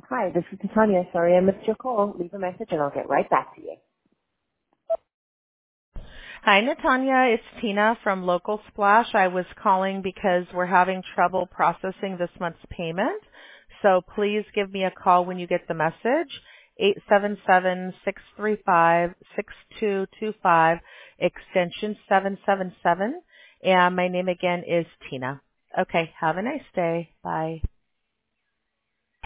Hi, this is Tanya. Sorry I missed your call. Leave a message and I'll get right back to you. Hi, Natanya. It's Tina from Local Splash. I was calling because we're having trouble processing this month's payment. So please give me a call when you get the message. 877-635-6225, extension 777. And my name again is Tina. Okay, have a nice day. Bye.